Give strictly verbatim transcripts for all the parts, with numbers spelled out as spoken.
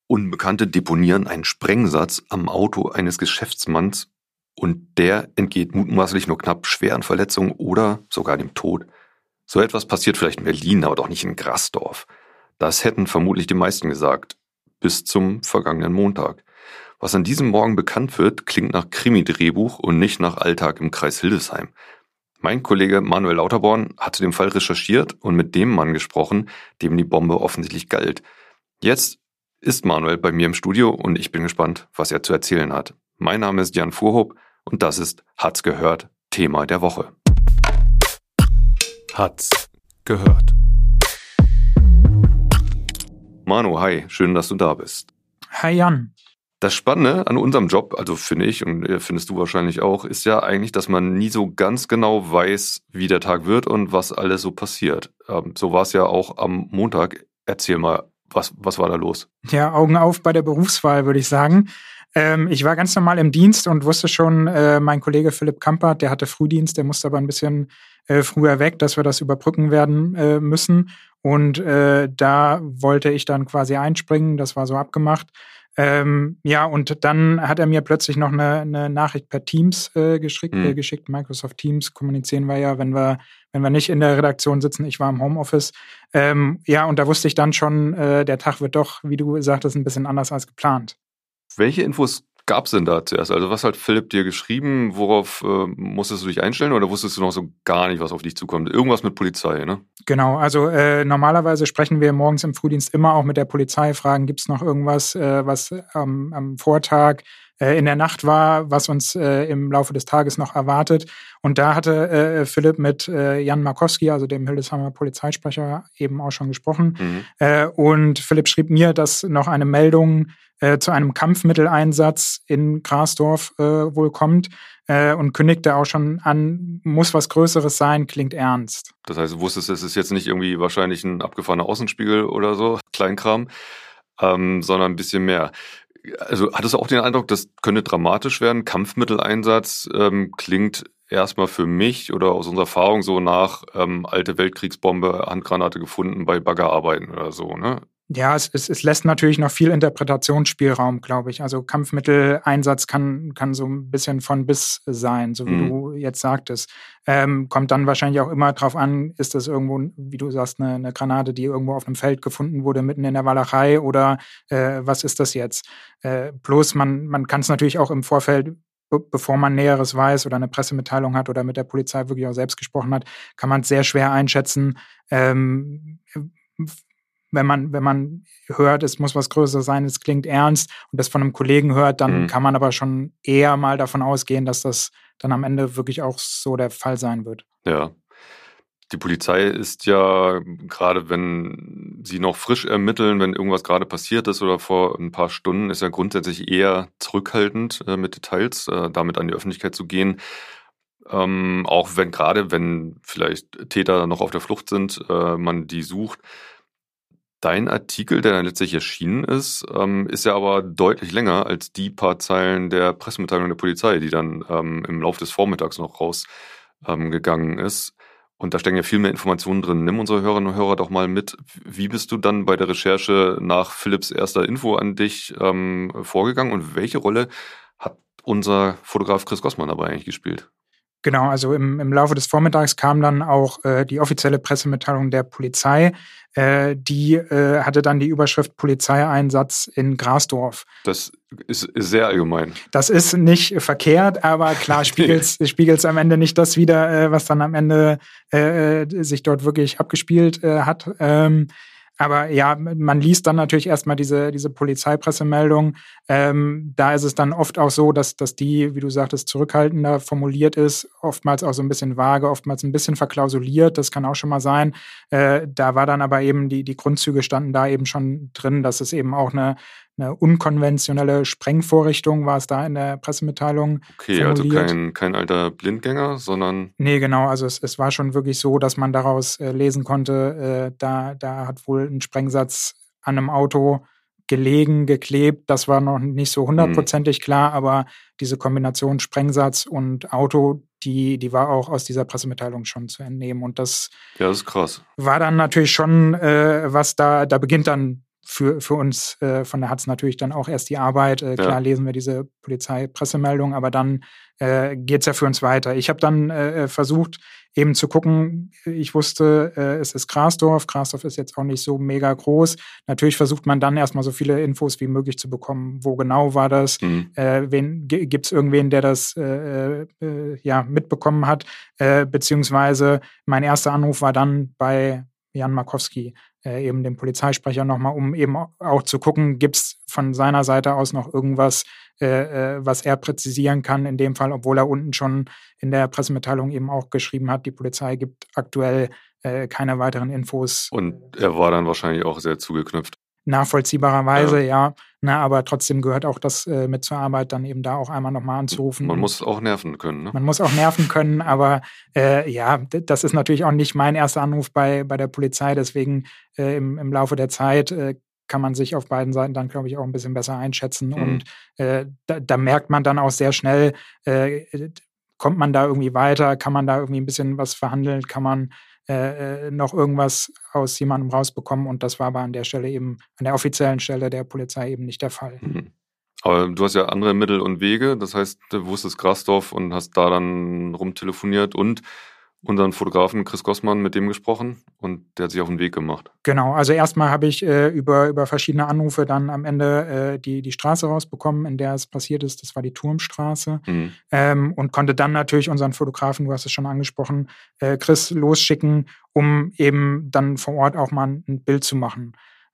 Unbekannte deponieren einen Sprengsatz am Auto eines Geschäftsmanns und der entgeht mutmaßlich nur knapp schweren Verletzungen oder sogar dem Tod. So etwas passiert vielleicht in Berlin, aber doch nicht in Grasdorf. Das hätten vermutlich die meisten gesagt. Bis zum vergangenen Montag. Was an diesem Morgen bekannt wird, klingt nach Krimi-Drehbuch und nicht nach Alltag im Kreis Hildesheim. Mein Kollege Manuel Lauterborn hat zu dem Fall recherchiert und mit dem Mann gesprochen, dem die Bombe offensichtlich galt. Jetzt ist Manuel bei mir im Studio und ich bin gespannt, was er zu erzählen hat. Mein Name ist Jan Fuhrhoop und das ist Hat's gehört, Thema der Woche. Hat's gehört. Manu, hi, schön, dass du da bist. Hi Jan. Das Spannende an unserem Job, also finde ich und findest du wahrscheinlich auch, ist ja eigentlich, dass man nie so ganz genau weiß, wie der Tag wird und was alles so passiert. Ähm, so war es ja auch am Montag. Erzähl mal, was, was war da los? Ja, Augen auf bei der Berufswahl, würde ich sagen. Ähm, ich war ganz normal im Dienst und wusste schon, äh, mein Kollege Philipp Kampert, der hatte Frühdienst, der musste aber ein bisschen äh, früher weg, dass wir das überbrücken werden äh, müssen. Und äh, da wollte ich dann quasi einspringen, das war so abgemacht. Ähm, ja, und dann hat er mir plötzlich noch eine, eine Nachricht per Teams äh, geschickt, mhm. äh, geschickt. Microsoft Teams kommunizieren wir ja, wenn wir, wenn wir nicht in der Redaktion sitzen. Ich war im Homeoffice. Ähm, ja, und da wusste ich dann schon, äh, der Tag wird doch, wie du sagtest, ein bisschen anders als geplant. Welche Infos gab es denn da zuerst? Also was hat Philipp dir geschrieben? Worauf äh, musstest du dich einstellen oder wusstest du noch so gar nicht, was auf dich zukommt? Irgendwas mit Polizei, ne? Genau, also äh, normalerweise sprechen wir morgens im Frühdienst immer auch mit der Polizei, fragen, gibt es noch irgendwas, äh, was ähm, am Vortag äh, in der Nacht war, was uns äh, im Laufe des Tages noch erwartet. Und da hatte äh, Philipp mit äh, Jan Markowski, also dem Hildesheimer Polizeisprecher, eben auch schon gesprochen. Mhm. Äh, und Philipp schrieb mir, dass noch eine Meldung äh, zu einem Kampfmitteleinsatz in Grasdorf äh, wohl kommt äh, und kündigte auch schon an, muss was Größeres sein, klingt ernst. Das heißt, du wusstest, es ist jetzt nicht irgendwie wahrscheinlich ein abgefahrener Außenspiegel oder so, Kleinkram, ähm, sondern ein bisschen mehr. Also hattest du auch den Eindruck, das könnte dramatisch werden? Kampfmitteleinsatz ähm, klingt erstmal für mich oder aus unserer Erfahrung so nach ähm, alte Weltkriegsbombe, Handgranate gefunden bei Baggerarbeiten oder so, ne? Ja, es, es, es lässt natürlich noch viel Interpretationsspielraum, glaube ich. Also Kampfmitteleinsatz kann, kann so ein bisschen von bis sein, so wie mhm. du jetzt sagtest. Ähm, kommt dann wahrscheinlich auch immer drauf an, ist das irgendwo, wie du sagst, eine, eine Granate, die irgendwo auf einem Feld gefunden wurde, mitten in der Walachei oder äh, was ist das jetzt? Äh, bloß man, man kann es natürlich auch im Vorfeld, be- bevor man Näheres weiß oder eine Pressemitteilung hat oder mit der Polizei wirklich auch selbst gesprochen hat, kann man es sehr schwer einschätzen, ähm, Wenn man, wenn man hört, es muss was Größeres sein, es klingt ernst und das von einem Kollegen hört, dann mhm. kann man aber schon eher mal davon ausgehen, dass das dann am Ende wirklich auch so der Fall sein wird. Ja. Die Polizei ist ja, gerade wenn sie noch frisch ermitteln, wenn irgendwas gerade passiert ist oder vor ein paar Stunden, ist ja grundsätzlich eher zurückhaltend äh, mit Details, äh, damit an die Öffentlichkeit zu gehen. Ähm, auch wenn gerade, wenn vielleicht Täter noch auf der Flucht sind, äh, man die sucht. Dein Artikel, der dann letztlich erschienen ist, ähm, ist ja aber deutlich länger als die paar Zeilen der Pressemitteilung der Polizei, die dann ähm, im Laufe des Vormittags noch rausgegangen ähm, ist. Und da stecken ja viel mehr Informationen drin. Nimm unsere Hörerinnen und Hörer doch mal mit. Wie bist du dann bei der Recherche nach Philipps erster Info an dich ähm, vorgegangen und welche Rolle hat unser Fotograf Chris Gossmann dabei eigentlich gespielt? Genau, also im, im Laufe des Vormittags kam dann auch äh, die offizielle Pressemitteilung der Polizei. Äh, die äh, hatte dann die Überschrift Polizeieinsatz in Grasdorf. Das ist, ist sehr allgemein. Das ist nicht verkehrt, aber klar spiegelt es am Ende nicht das wider, äh, was dann am Ende äh, sich dort wirklich abgespielt äh, hat. Ähm, Aber ja, man liest dann natürlich erstmal diese, diese Polizeipressemeldung. Ähm, da ist es dann oft auch so, dass, dass die, wie du sagtest, zurückhaltender formuliert ist, oftmals auch so ein bisschen vage, oftmals ein bisschen verklausuliert, das kann auch schon mal sein. Äh, da war dann aber eben, die, die Grundzüge standen da eben schon drin, dass es eben auch eine, eine unkonventionelle Sprengvorrichtung war es da in der Pressemitteilung. Okay, formuliert. Also kein, kein alter Blindgänger, sondern... Nee, genau, also es, es war schon wirklich so, dass man daraus äh, lesen konnte, äh, da, da hat wohl ein Sprengsatz an einem Auto gelegen, geklebt. Das war noch nicht so hundertprozentig hm. klar, aber diese Kombination Sprengsatz und Auto, die, die war auch aus dieser Pressemitteilung schon zu entnehmen. Und das, ja, das ist krass. War dann natürlich schon, äh, was da, da beginnt dann für, für uns äh, von der Hatz natürlich dann auch erst die Arbeit. Äh, klar ja. lesen wir diese Polizeipressemeldung, aber dann äh, geht's ja für uns weiter. Ich habe dann äh, versucht, eben zu gucken, ich wusste, äh, es ist Grasdorf. Grasdorf ist jetzt auch nicht so mega groß. Natürlich versucht man dann erstmal so viele Infos wie möglich zu bekommen. Wo genau war das? Mhm. Äh, wen, g- gibt's irgendwen, der das äh, äh, ja mitbekommen hat? Äh, beziehungsweise mein erster Anruf war dann bei Jan Markowski, äh, eben dem Polizeisprecher nochmal, um eben auch zu gucken, gibt's von seiner Seite aus noch irgendwas, äh, äh, was er präzisieren kann, in dem Fall, obwohl er unten schon in der Pressemitteilung eben auch geschrieben hat, die Polizei gibt aktuell äh, keine weiteren Infos. Und er war dann wahrscheinlich auch sehr zugeknüpft. Nachvollziehbarerweise, ja. ja. Na, aber trotzdem gehört auch das äh, mit zur Arbeit, dann eben da auch einmal nochmal anzurufen. Man muss auch nerven können, ne? Man muss auch nerven können, aber äh, ja, das ist natürlich auch nicht mein erster Anruf bei, bei der Polizei. Deswegen äh, im, im Laufe der Zeit äh, kann man sich auf beiden Seiten dann, glaube ich, auch ein bisschen besser einschätzen. Mhm. Und äh, da, da merkt man dann auch sehr schnell, äh, kommt man da irgendwie weiter, kann man da irgendwie ein bisschen was verhandeln, kann man Äh, noch irgendwas aus jemandem rausbekommen, und das war aber an der Stelle eben, an der offiziellen Stelle der Polizei eben nicht der Fall. Mhm. Aber du hast ja andere Mittel und Wege, das heißt, du wusstest Grasdorf und hast da dann rumtelefoniert und unseren Fotografen Chris Gossmann, mit dem gesprochen, und der hat sich auf den Weg gemacht. Genau, also erstmal habe ich äh, über, über verschiedene Anrufe dann am Ende äh, die, die Straße rausbekommen, in der es passiert ist. Das war die Turmstraße. Mhm. Ähm, und konnte dann natürlich unseren Fotografen, du hast es schon angesprochen, äh, Chris losschicken, um eben dann vor Ort auch mal ein Bild zu machen.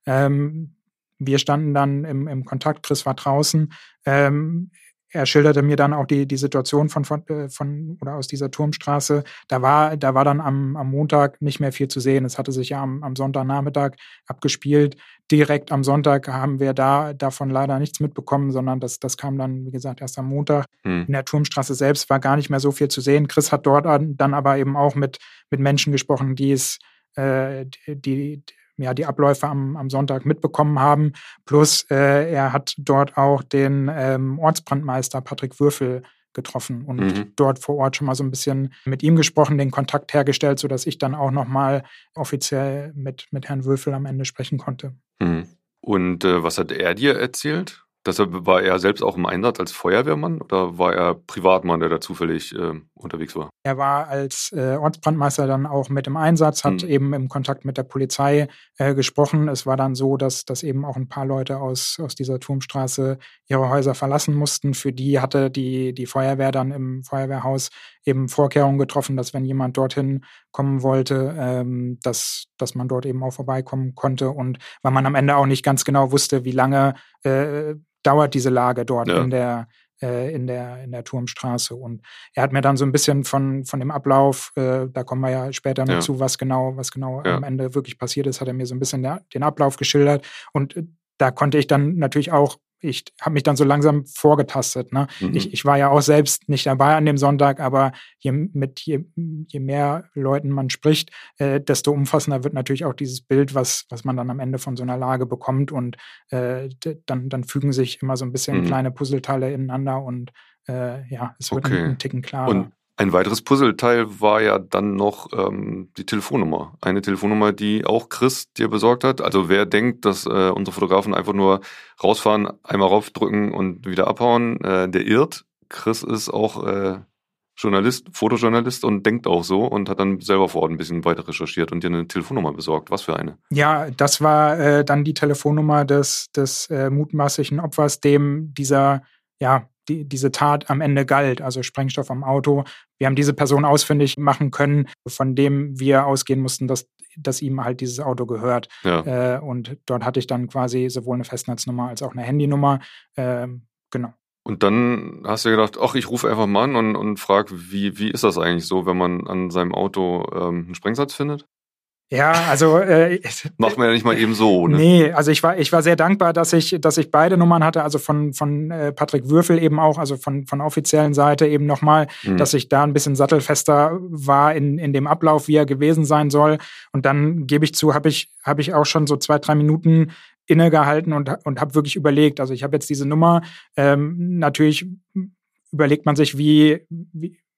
Ähm, wir standen dann im, im Kontakt, Chris war draußen. Ähm, Er schilderte mir dann auch die, die Situation von, von, von oder aus dieser Turmstraße. Da war, da war dann am, am Montag nicht mehr viel zu sehen. Es hatte sich ja am, am Sonntagnachmittag abgespielt. Direkt am Sonntag haben wir da davon leider nichts mitbekommen, sondern das, das kam dann, wie gesagt, erst am Montag. Hm. In der Turmstraße selbst war gar nicht mehr so viel zu sehen. Chris hat dort dann aber eben auch mit, mit Menschen gesprochen, die es, äh, die, die ja, die Abläufe am, am Sonntag mitbekommen haben. Plus äh, er hat dort auch den ähm, Ortsbrandmeister Patrick Würfel getroffen und mhm. dort vor Ort schon mal so ein bisschen mit ihm gesprochen, den Kontakt hergestellt, sodass ich dann auch nochmal offiziell mit, mit Herrn Würfel am Ende sprechen konnte. Mhm. Und äh, was hat er dir erzählt? Deshalb war er selbst auch im Einsatz als Feuerwehrmann oder war er Privatmann, der da zufällig äh, unterwegs war? Er war als äh, Ortsbrandmeister dann auch mit im Einsatz, hat mhm. eben im Kontakt mit der Polizei äh, gesprochen. Es war dann so, dass, dass eben auch ein paar Leute aus, aus dieser Turmstraße ihre Häuser verlassen mussten. Für die hatte die, die Feuerwehr dann im Feuerwehrhaus eben Vorkehrungen getroffen, dass wenn jemand dorthin kommen wollte, ähm, dass, dass man dort eben auch vorbeikommen konnte. Und weil man am Ende auch nicht ganz genau wusste, wie lange äh, dauert diese Lage dort ja. in der äh, in der in der Turmstraße. Und er hat mir dann so ein bisschen von von dem Ablauf, äh, da kommen wir ja später noch ja. zu, was genau was genau ja. am Ende wirklich passiert ist, hat er mir so ein bisschen der, den Ablauf geschildert. Und äh, da konnte ich dann natürlich auch, ich habe mich dann so langsam vorgetastet. Ne? Mhm. Ich, ich war ja auch selbst nicht dabei an dem Sonntag, aber je, mit je, je mehr Leuten man spricht, äh, desto umfassender wird natürlich auch dieses Bild, was, was man dann am Ende von so einer Lage bekommt. Und äh, dann, dann fügen sich immer so ein bisschen mhm. kleine Puzzleteile ineinander und äh, ja, es wird okay. ein, ein Ticken klarer. Und ein weiteres Puzzleteil war ja dann noch ähm, die Telefonnummer. Eine Telefonnummer, die auch Chris dir besorgt hat. Also wer denkt, dass äh, unsere Fotografen einfach nur rausfahren, einmal raufdrücken und wieder abhauen, äh, der irrt. Chris ist auch äh, Journalist, Fotojournalist und denkt auch so und hat dann selber vor Ort ein bisschen weiter recherchiert und dir eine Telefonnummer besorgt. Was für eine? Ja, das war äh, dann die Telefonnummer des, des äh, mutmaßlichen Opfers, dem dieser, ja, Die, diese Tat am Ende galt, also Sprengstoff am Auto. Wir haben diese Person ausfindig machen können, von dem wir ausgehen mussten, dass, dass ihm halt dieses Auto gehört. Ja. Äh, und dort hatte ich dann quasi sowohl eine Festnetznummer als auch eine Handynummer. Äh, genau. Und dann hast du gedacht, ach, ich rufe einfach mal an und, und frage, wie, wie ist das eigentlich so, wenn man an seinem Auto ähm, einen Sprengsatz findet? Ja, also äh, macht man ja nicht mal eben so, ne? Nee, also ich war ich war sehr dankbar, dass ich dass ich beide Nummern hatte, also von von äh, Patrick Würfel eben auch, also von von offiziellen Seite eben nochmal, mhm. dass ich da ein bisschen sattelfester war in in dem Ablauf, wie er gewesen sein soll. Und dann gebe ich zu, habe ich habe ich auch schon so zwei drei Minuten innegehalten und und habe wirklich überlegt. Also ich habe jetzt diese Nummer. Ähm, natürlich überlegt man sich, wie wie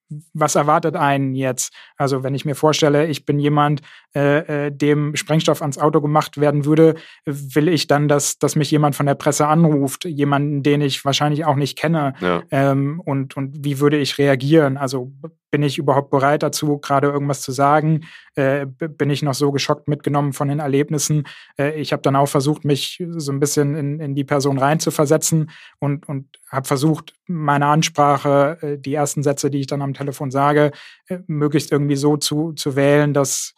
was erwartet einen jetzt? Also wenn ich mir vorstelle, ich bin jemand, äh, dem Sprengstoff ans Auto gemacht werden würde, will ich dann, dass, dass mich jemand von der Presse anruft, jemanden, den ich wahrscheinlich auch nicht kenne. Ja. Ähm, und, und wie würde ich reagieren? Also bin ich überhaupt bereit dazu, gerade irgendwas zu sagen? Äh, bin ich noch so geschockt mitgenommen von den Erlebnissen? Äh, ich habe dann auch versucht, mich so ein bisschen in, in die Person reinzuversetzen und, und habe versucht, meine Ansprache, äh, die ersten Sätze, die ich dann am Telefon sage, äh, möglichst irgendwie so zu, zu wählen, dass,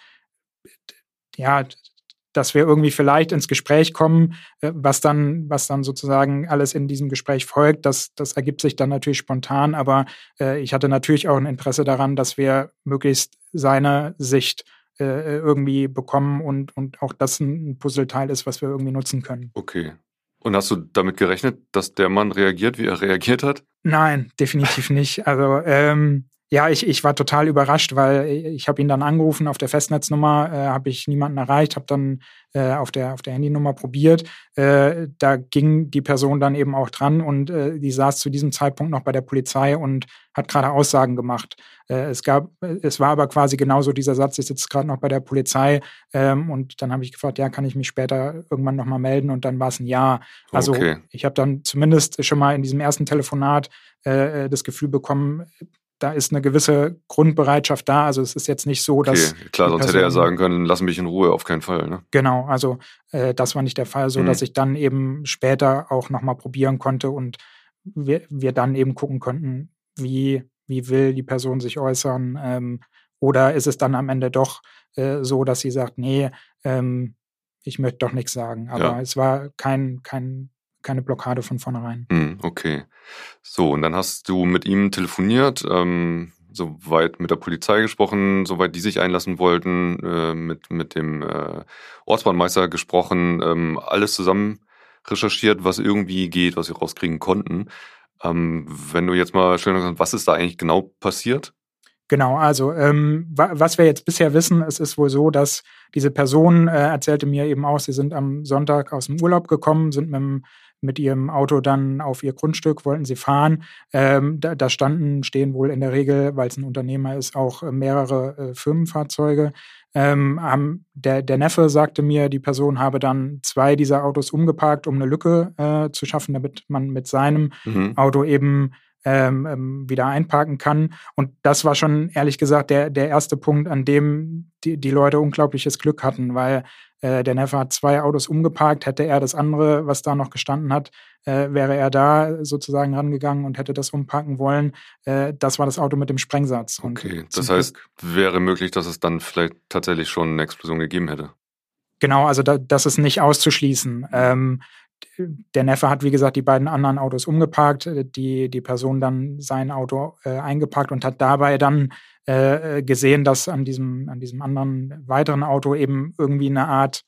ja, dass wir irgendwie vielleicht ins Gespräch kommen, äh, was dann, was dann sozusagen alles in diesem Gespräch folgt. Das, das ergibt sich dann natürlich spontan, aber äh, ich hatte natürlich auch ein Interesse daran, dass wir möglichst seine Sicht äh, irgendwie bekommen und, und auch das ein Puzzleteil ist, was wir irgendwie nutzen können. Okay. Und hast du damit gerechnet, dass der Mann reagiert, wie er reagiert hat? Nein, definitiv nicht. Also ähm, ja, ich, ich war total überrascht, weil ich habe ihn dann angerufen auf der Festnetznummer, äh, habe ich niemanden erreicht, habe dann äh, auf der auf der Handynummer probiert. Äh, da ging die Person dann eben auch dran und äh, die saß zu diesem Zeitpunkt noch bei der Polizei und hat gerade Aussagen gemacht. Äh, es gab, es war aber quasi genauso dieser Satz, ich sitze gerade noch bei der Polizei ähm, und dann habe ich gefragt, ja, kann ich mich später irgendwann nochmal melden und dann war es ein Ja. Also Okay. Ich habe dann zumindest schon mal in diesem ersten Telefonat äh, das Gefühl bekommen, da ist eine gewisse Grundbereitschaft da. Also es ist jetzt nicht so, dass Okay, klar, sonst Person, hätte er sagen können, lass mich in Ruhe, auf keinen Fall. Ne? Genau, also äh, das war nicht der Fall, so Mhm. dass ich dann eben später auch nochmal probieren konnte und wir, wir dann eben gucken konnten, wie, wie will die Person sich äußern ähm, oder ist es dann am Ende doch äh, so, dass sie sagt, nee, ähm, ich möchte doch nichts sagen. Aber Ja. es war kein, kein, keine Blockade von vornherein. Mhm, okay. So, und dann hast du mit ihm telefoniert, ähm, soweit mit der Polizei gesprochen, soweit die sich einlassen wollten, äh, mit, mit dem äh, Ortsbahnmeister gesprochen, ähm, alles zusammen recherchiert, was irgendwie geht, was wir rauskriegen konnten. Ähm, wenn du jetzt mal schön sagst, was ist da eigentlich genau passiert? Genau, also ähm, wa- was wir jetzt bisher wissen, es ist wohl so, dass diese Person äh, erzählte mir eben auch, sie sind am Sonntag aus dem Urlaub gekommen, sind mit, dem, mit ihrem Auto dann auf ihr Grundstück, wollten sie fahren. Ähm, da, da standen, stehen wohl in der Regel, weil es ein Unternehmer ist, auch äh, mehrere äh, Firmenfahrzeuge. Ähm, haben, der, der Neffe sagte mir, die Person habe dann zwei dieser Autos umgeparkt, um eine Lücke äh, zu schaffen, damit man mit seinem Mhm. Auto eben Ähm, ähm, wieder einparken kann. Und das war schon, ehrlich gesagt, der, der erste Punkt, an dem die, die Leute unglaubliches Glück hatten, weil äh, der Neffe hat zwei Autos umgeparkt, hätte er das andere, was da noch gestanden hat, äh, wäre er da sozusagen rangegangen und hätte das umparken wollen. Äh, das war das Auto mit dem Sprengsatz. Und Okay, zum das heißt, Glück, wäre möglich, dass es dann vielleicht tatsächlich schon eine Explosion gegeben hätte. genau, also da, das ist nicht auszuschließen. Ähm, der Neffe hat, wie gesagt, die beiden anderen Autos umgeparkt, die, die Person dann sein Auto äh, eingeparkt und hat dabei dann äh, gesehen, dass an diesem, an diesem anderen weiteren Auto eben irgendwie eine Art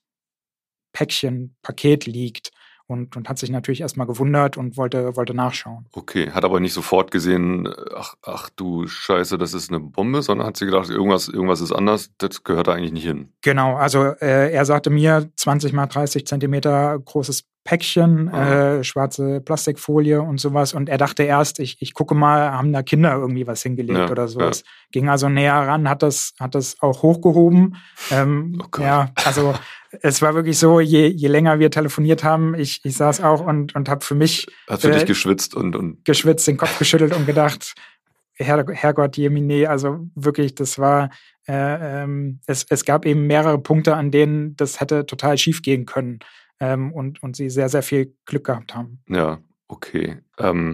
Päckchen, Paket liegt. Und, und hat sich natürlich erstmal gewundert und wollte, wollte nachschauen. Okay, hat aber nicht sofort gesehen, ach, ach du Scheiße, das ist eine Bombe, sondern hat sie gedacht, irgendwas, irgendwas ist anders, das gehört da eigentlich nicht hin. Genau, also äh, er sagte mir, zwanzig mal dreißig Zentimeter großes Päckchen, Ah. äh, schwarze Plastikfolie und sowas. Und er dachte erst, ich, ich gucke mal, haben da Kinder irgendwie was hingelegt Ja, oder sowas. ja. Ging also näher ran, hat das, hat das auch hochgehoben. Ähm, Oh Gott. ja, also es war wirklich so, je, je länger wir telefoniert haben, ich, ich saß auch und, und habe für mich Hat für äh, dich geschwitzt und, und geschwitzt, den Kopf geschüttelt und gedacht, Herr, Herrgott, Jemine, also wirklich, das war, äh, ähm, es, es gab eben mehrere Punkte, an denen das hätte total schief gehen können ähm, und, und sie sehr, sehr viel Glück gehabt haben. ja, okay. Ähm,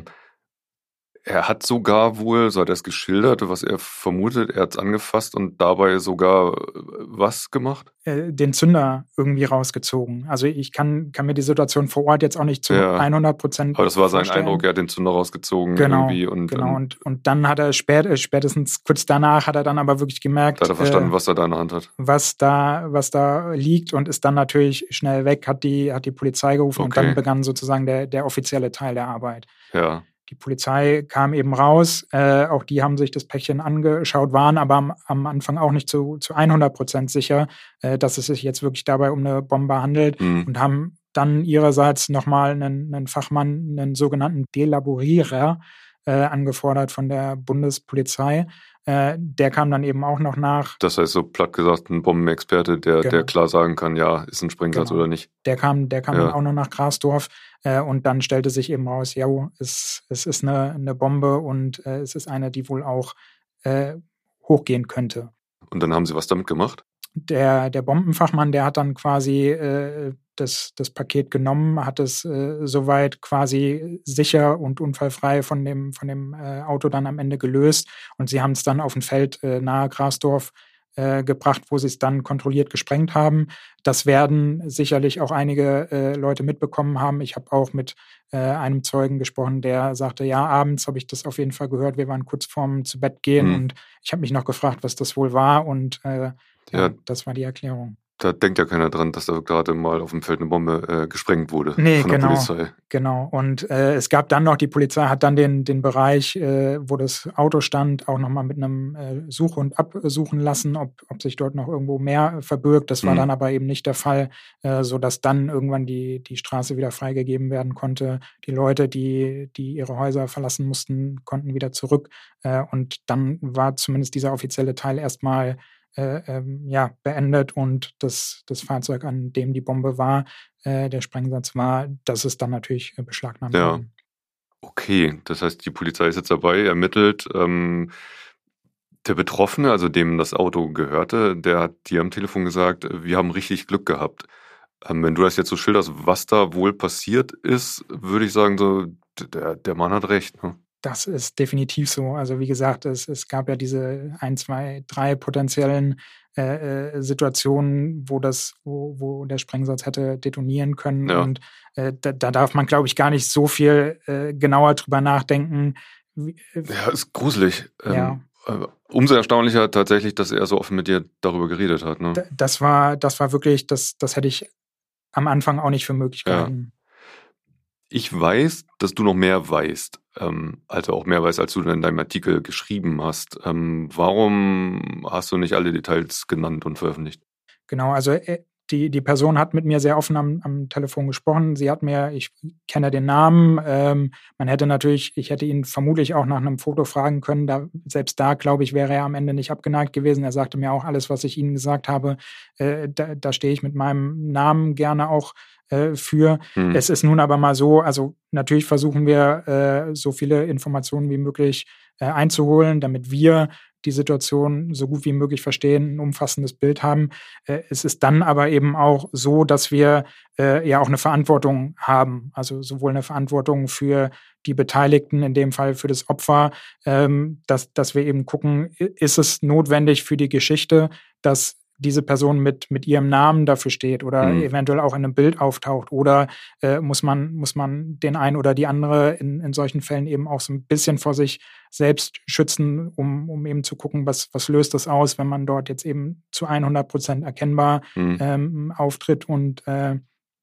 er hat sogar wohl, so hat er es geschildert, was er vermutet, er hat es angefasst und dabei sogar äh, was gemacht? Äh, den Zünder irgendwie rausgezogen. Also ich kann, kann mir die Situation vor Ort jetzt auch nicht zu Ja. hundert Prozent Aber das war sein vorstellen. Eindruck, er hat den Zünder rausgezogen Genau, irgendwie und genau. dann Und, und dann hat er spät, äh, spätestens kurz danach hat er dann aber wirklich gemerkt, hat er verstanden, äh, was er da in der Hand hat. was da, was da liegt und ist dann natürlich schnell weg, hat die, hat die Polizei gerufen und Okay. dann begann sozusagen der, der offizielle Teil der Arbeit. Ja, Die Polizei kam eben raus, äh, auch die haben sich das Päckchen angeschaut, waren aber am, am Anfang auch nicht zu, zu hundert Prozent sicher, äh, dass es sich jetzt wirklich dabei um eine Bombe handelt mhm. und haben dann ihrerseits nochmal einen, einen Fachmann, einen sogenannten Delaborierer, äh, angefordert von der Bundespolizei. Äh, der kam dann eben auch noch nach. Das heißt, so platt gesagt, ein Bombenexperte, der, Genau. der klar sagen kann, ja, ist ein Sprengsatz Genau. oder nicht. Der kam, der kam Ja. dann auch noch nach Grasdorf äh, und dann stellte sich eben raus, ja, es, es ist eine, eine Bombe und äh, es ist eine, die wohl auch äh, hochgehen könnte. Und dann haben sie was damit gemacht? Der, der Bombenfachmann, der hat dann quasi äh, das, das Paket genommen, hat es äh, soweit quasi sicher und unfallfrei von dem, von dem äh, Auto dann am Ende gelöst. Und sie haben es dann auf ein Feld äh, nahe Grasdorf äh, gebracht, wo sie es dann kontrolliert gesprengt haben. Das werden sicherlich auch einige äh, Leute mitbekommen haben. Ich habe auch mit äh, einem Zeugen gesprochen, der sagte, ja, abends habe ich das auf jeden Fall gehört. Wir waren kurz vorm zu Bett gehen Hm. und ich habe mich noch gefragt, was das wohl war. Und äh, ja, Ja. das war die Erklärung. Da denkt ja keiner dran, dass da gerade mal auf dem Feld eine Bombe äh, gesprengt wurde Nee, von der genau. Polizei. Genau. Und äh, es gab dann noch, die Polizei hat dann den, den Bereich, äh, wo das Auto stand, auch nochmal mit einem äh, Suchhund absuchen lassen, ob, ob sich dort noch irgendwo mehr verbirgt. Das war Mhm. dann aber eben nicht der Fall, äh, sodass dann irgendwann die, die Straße wieder freigegeben werden konnte. Die Leute, die, die ihre Häuser verlassen mussten, konnten wieder zurück. Äh, und dann war zumindest dieser offizielle Teil erstmal Äh, ähm, ja, beendet und das, das Fahrzeug, an dem die Bombe war, äh, der Sprengsatz war, das ist dann natürlich äh, beschlagnahmt Ja. worden. Okay, das heißt, die Polizei ist jetzt dabei, ermittelt. Ähm, der Betroffene, also dem das Auto gehörte, der hat dir am Telefon gesagt, wir haben richtig Glück gehabt. Ähm, wenn du das jetzt so schilderst, was da wohl passiert ist, würde ich sagen, so der, der Mann hat recht. Ne? Das ist definitiv so. Also wie gesagt, es, es gab ja diese ein, zwei, drei potenziellen äh, äh, Situationen, wo das, wo, wo der Sprengsatz hätte detonieren können. Ja. Und äh, da, da darf man, glaube ich, gar nicht so viel äh, genauer drüber nachdenken. Wie, äh, Ja, ist gruselig. Ja. Ähm, äh, umso erstaunlicher tatsächlich, dass er so offen mit dir darüber geredet hat. Ne? d- das war, das war wirklich, das, das hätte ich am Anfang auch nicht für möglich Ja. gehalten. Ich weiß, dass du noch mehr weißt, ähm, also auch mehr weißt, als du in deinem Artikel geschrieben hast. Ähm, warum hast du nicht alle Details genannt und veröffentlicht? Genau, also äh, die, die Person hat mit mir sehr offen am, am Telefon gesprochen. Sie hat mir, ich kenne den Namen, ähm, man hätte natürlich, ich hätte ihn vermutlich auch nach einem Foto fragen können. Da, selbst da, glaube ich, wäre er am Ende nicht abgeneigt gewesen. Er sagte mir auch, alles, was ich Ihnen gesagt habe, äh, da, da stehe ich mit meinem Namen gerne auch äh, für. Hm. Es ist nun aber mal so, also natürlich versuchen wir, äh, so viele Informationen wie möglich äh, einzuholen, damit wir die Situation so gut wie möglich verstehen, ein umfassendes Bild haben. Äh, es ist dann aber eben auch so, dass wir äh, ja auch eine Verantwortung haben. Also sowohl eine Verantwortung für die Beteiligten, in dem Fall für das Opfer, ähm, dass, dass wir eben gucken, ist es notwendig für die Geschichte, dass diese Person mit, mit ihrem Namen dafür steht oder Mhm. eventuell auch in einem Bild auftaucht oder äh, muss man, muss man den einen oder die andere in, in solchen Fällen eben auch so ein bisschen vor sich selbst schützen, um, um eben zu gucken, was, was löst das aus, wenn man dort jetzt eben zu hundert Prozent erkennbar Mhm. ähm, auftritt und äh,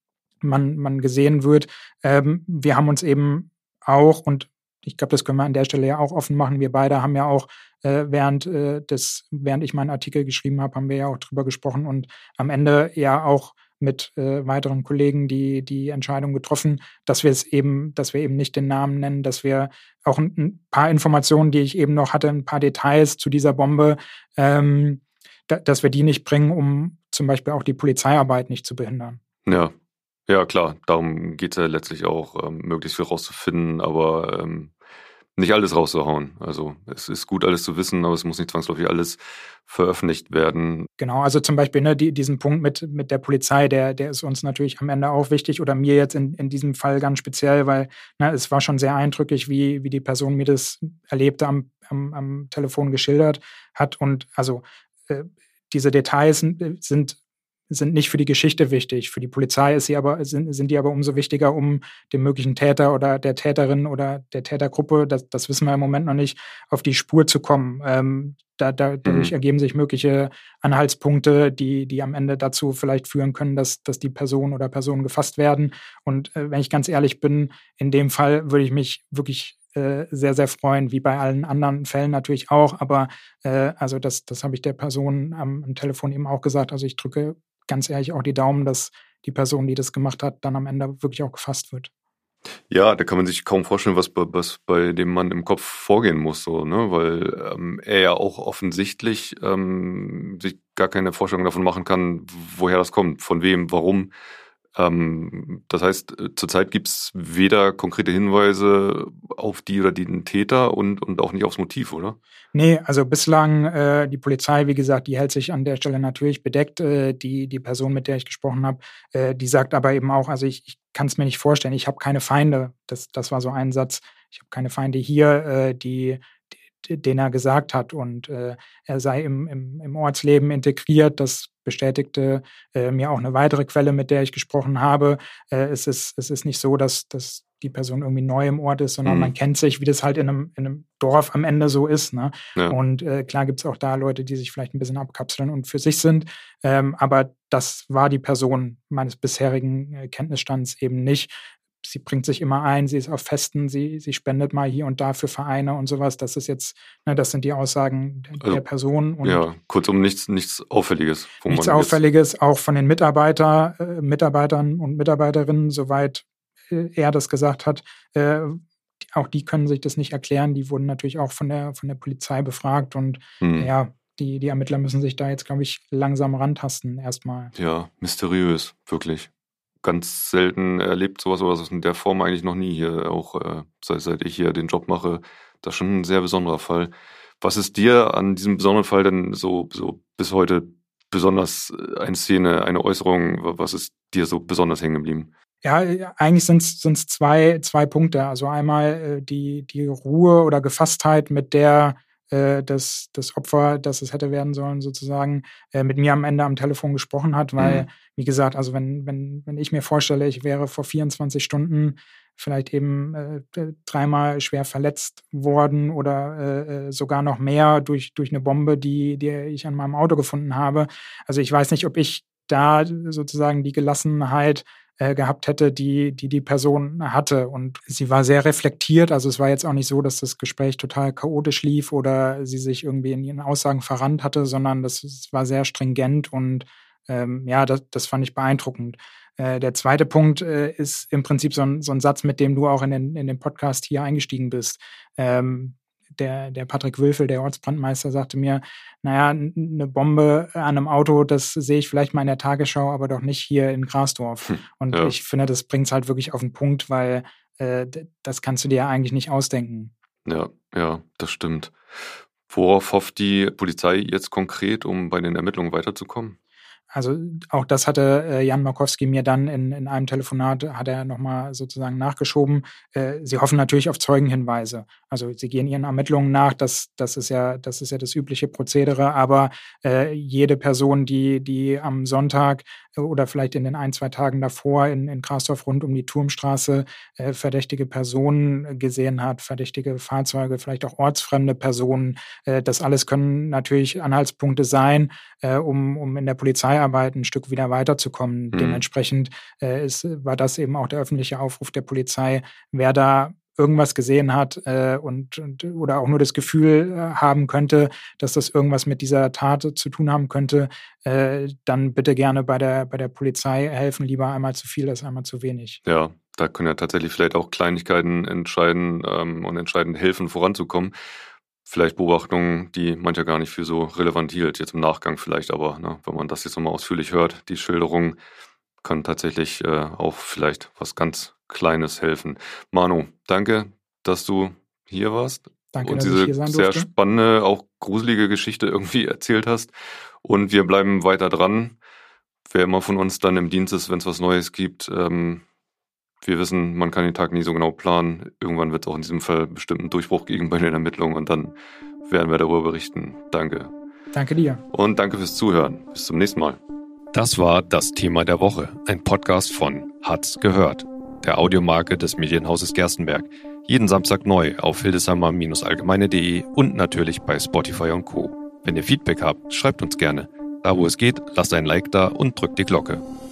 man, man gesehen wird. Ähm, wir haben uns eben auch, und ich glaube, das können wir an der Stelle ja auch offen machen, wir beide haben ja auch, äh, während, äh, des, während ich meinen Artikel geschrieben habe, haben wir ja auch drüber gesprochen und am Ende ja auch mit äh, weiteren Kollegen die, die Entscheidung getroffen, dass wir es eben, dass wir eben nicht den Namen nennen, dass wir auch ein, ein paar Informationen, die ich eben noch hatte, ein paar Details zu dieser Bombe, ähm, da, dass wir die nicht bringen, um zum Beispiel auch die Polizeiarbeit nicht zu behindern. Ja. Ja, klar, darum geht es ja letztlich auch, ähm, möglichst viel rauszufinden, aber ähm, nicht alles rauszuhauen. Also es ist gut, alles zu wissen, aber es muss nicht zwangsläufig alles veröffentlicht werden. Genau, also zum Beispiel ne, die, diesen Punkt mit, mit der Polizei, der, der ist uns natürlich am Ende auch wichtig oder mir jetzt in, in diesem Fall ganz speziell, weil ne, es war schon sehr eindrücklich, wie, wie die Person mir das Erlebte am, am, am Telefon geschildert hat. Und also äh, diese Details sind, sind sind nicht für die Geschichte wichtig. Für die Polizei ist sie aber, sind, sind die aber umso wichtiger, um dem möglichen Täter oder der Täterin oder der Tätergruppe, das, das wissen wir im Moment noch nicht, auf die Spur zu kommen. Ähm, da, da, dadurch Mhm. ergeben sich mögliche Anhaltspunkte, die, die am Ende dazu vielleicht führen können, dass, dass die Person oder Personen gefasst werden. Und äh, wenn ich ganz ehrlich bin, in dem Fall würde ich mich wirklich äh, sehr, sehr freuen, wie bei allen anderen Fällen natürlich auch. Aber äh, also das, das habe ich der Person am, am Telefon eben auch gesagt. Also ich drücke ganz ehrlich auch die Daumen, dass die Person, die das gemacht hat, dann am Ende wirklich auch gefasst wird. Ja, da kann man sich kaum vorstellen, was bei, was bei dem Mann im Kopf vorgehen muss, so, ne? Weil ähm, er ja auch offensichtlich ähm, sich gar keine Vorstellung davon machen kann, woher das kommt, von wem, warum. Ähm, das heißt, zurzeit gibt es weder konkrete Hinweise auf die oder den Täter und, und auch nicht aufs Motiv, oder? Nee, also bislang äh, die Polizei, wie gesagt, die hält sich an der Stelle natürlich bedeckt. Äh, die, die Person, mit der ich gesprochen habe, äh, die sagt aber eben auch, also ich, ich kann es mir nicht vorstellen, ich habe keine Feinde. Das, das war so ein Satz. Ich habe keine Feinde hier, äh, die, die, den er gesagt hat. Und äh, er sei im, im, im Ortsleben integriert. Das bestätigte äh, mir auch eine weitere Quelle, mit der ich gesprochen habe. Äh, es ist, es ist nicht so, dass, dass die Person irgendwie neu im Ort ist, sondern mhm. man kennt sich, wie das halt in einem, in einem Dorf am Ende so ist. Ne? Ja. Und äh, klar gibt es auch da Leute, die sich vielleicht ein bisschen abkapseln und für sich sind. Ähm, aber das war die Person meines bisherigen äh, Kenntnisstands eben nicht. Sie bringt sich immer ein, sie ist auf Festen, sie, sie spendet mal hier und da für Vereine und sowas. Das ist jetzt, ne, das sind die Aussagen der, also, der Person. Und ja, kurzum nichts, nichts Auffälliges. Wo nichts man Auffälliges, auch von den Mitarbeiter, äh, Mitarbeitern und Mitarbeiterinnen, soweit äh, er das gesagt hat. Äh, auch die können sich das nicht erklären. Die wurden natürlich auch von der, von der Polizei befragt und hm. ja, die, die Ermittler müssen sich da jetzt, glaube ich, langsam rantasten erstmal. Ja, mysteriös, wirklich. Ganz selten erlebt sowas, oder in der Form eigentlich noch nie hier, auch äh, seit, seit ich hier den Job mache. Das ist schon ein sehr besonderer Fall. Was ist dir an diesem besonderen Fall denn so, so bis heute besonders eine Szene, eine Äußerung, was ist dir so besonders hängen geblieben? Ja, eigentlich sind es zwei, zwei Punkte. Also einmal äh, die, die Ruhe oder Gefasstheit, mit der äh, das, das Opfer, das es hätte werden sollen, sozusagen, äh, mit mir am Ende am Telefon gesprochen hat, weil, mhm. wie gesagt, also wenn, wenn, wenn ich mir vorstelle, ich wäre vor vierundzwanzig Stunden vielleicht eben äh, dreimal schwer verletzt worden oder äh, sogar noch mehr durch, durch eine Bombe, die, die ich an meinem Auto gefunden habe. Also ich weiß nicht, ob ich da sozusagen die Gelassenheit äh, gehabt hätte, die, die die Person hatte. Und sie war sehr reflektiert. Also es war jetzt auch nicht so, dass das Gespräch total chaotisch lief oder sie sich irgendwie in ihren Aussagen verrannt hatte, sondern das, das war sehr stringent und ähm, ja, das, das fand ich beeindruckend. Äh, der zweite Punkt äh, ist im Prinzip so ein, so ein Satz, mit dem du auch in den, in den Podcast hier eingestiegen bist. Ähm, der, der Patrick Wülfel, der Ortsbrandmeister, sagte mir, naja, eine Bombe an einem Auto, das sehe ich vielleicht mal in der Tagesschau, aber doch nicht hier in Grasdorf. Hm, und ja. ich finde, das bringt es halt wirklich auf den Punkt, weil äh, das kannst du dir ja eigentlich nicht ausdenken. Ja, ja, das stimmt. Worauf hofft die Polizei jetzt konkret, um bei den Ermittlungen weiterzukommen? Also auch das hatte äh, Jan Markowski mir dann in, in einem Telefonat, hat er nochmal sozusagen nachgeschoben. Äh, sie hoffen natürlich auf Zeugenhinweise. Also sie gehen ihren Ermittlungen nach, das, das, ist, ja, das ist ja das übliche Prozedere, aber äh, jede Person, die, die am Sonntag oder vielleicht in den ein, zwei Tagen davor in, in Grasdorf rund um die Turmstraße äh, verdächtige Personen gesehen hat, verdächtige Fahrzeuge, vielleicht auch ortsfremde Personen, äh, das alles können natürlich Anhaltspunkte sein, äh, um, um in der Polizeiarbeit ein Stück wieder weiterzukommen. Mhm. Dementsprechend äh, ist, war das eben auch der öffentliche Aufruf der Polizei, wer da irgendwas gesehen hat äh, und, und oder auch nur das Gefühl äh, haben könnte, dass das irgendwas mit dieser Tat zu tun haben könnte, äh, dann bitte gerne bei der bei der Polizei helfen. Lieber einmal zu viel als einmal zu wenig. Ja, da können ja tatsächlich vielleicht auch Kleinigkeiten entscheiden ähm, und entscheidend helfen, voranzukommen. Vielleicht Beobachtungen, die mancher gar nicht für so relevant hielt, jetzt im Nachgang vielleicht, aber ne, wenn man das jetzt nochmal ausführlich hört, die Schilderung kann tatsächlich äh, auch vielleicht was ganz Kleines helfen. Manu, danke, dass du hier warst. Danke, und dass diese ich hier sein sehr durfte. spannende, auch gruselige Geschichte irgendwie erzählt hast. Und wir bleiben weiter dran. Wer immer von uns dann im Dienst ist, wenn es was Neues gibt, ähm, wir wissen, man kann den Tag nie so genau planen. Irgendwann wird es auch in diesem Fall bestimmt einen Durchbruch geben bei den Ermittlungen und dann werden wir darüber berichten. Danke. Danke dir. Und danke fürs Zuhören. Bis zum nächsten Mal. Das war das Thema der Woche, ein Podcast von Hat's gehört, der Audiomarke des Medienhauses Gerstenberg. Jeden Samstag neu auf hildesheimer Allgemeine punkt de und natürlich bei Spotify und Co. Wenn ihr Feedback habt, schreibt uns gerne. Da wo es geht, lasst ein Like da und drückt die Glocke.